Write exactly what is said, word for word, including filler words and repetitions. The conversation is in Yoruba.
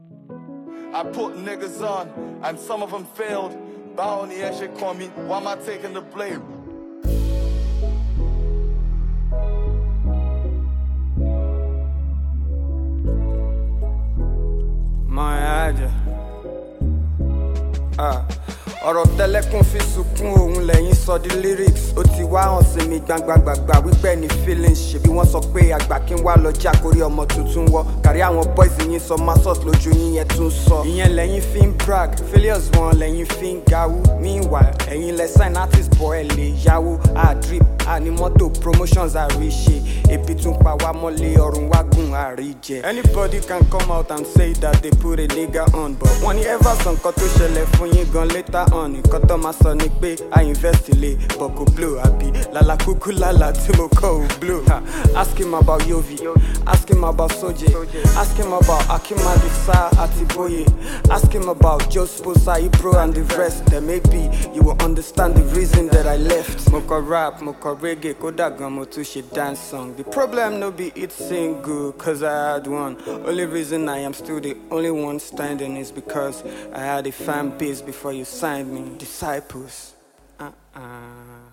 I put niggas on, and some of them failed. Bow on the edge, they call me. Why am I taking the blame? My idea. Ah. ọ̀rọ̀ tẹ́lẹ̀kùn fi sunkún òun lẹ́yìn sọ di lyrics ó ti wá hàn sí mi gbangbangbangba wípé ní feelings ṣebí wọ́n sọ pé àgbà kí n wá lọ́jà kórí ọmọ tuntun wọ́ kárí àwọn boys yín sọ masos lójú yín yẹn tún sọ ìyẹn lẹ́yìn fi ń brag failures wọn lẹ́yìn fi ń gawú meanwhile ẹ̀yin lẹ sign artist bọ̀ ẹ̀ lè yáwó àdrip àní mọ́tò promotions àríṣe ebi tún pa wá mọ́lé ọ̀run wá gùn àríjẹ. Anybody can come out and say that they put a nigga on but wọ́n ní ever sọ nǹkan tó ṣẹlẹ̀ fún yín gan later on nǹkan tó máa sọ ni pé I invest ilé but kò blow àbí lálá kúkú lálá tí mo kọ́ ò blow. Ask him about Yovi, ask him about Soje, ask him about Akimadisa àti Boye, ask him about Josposa, Ibro and the rest. Then maybe you will understand the reason that I left. Mo kọ rap, mo kọ reggae, kódà gan mo tún ṣe dance song. The problem no be it single, cause I had one. Only reason I am still the only one standing is because I had a fan base before you signed me. Disciples. Uh-uh.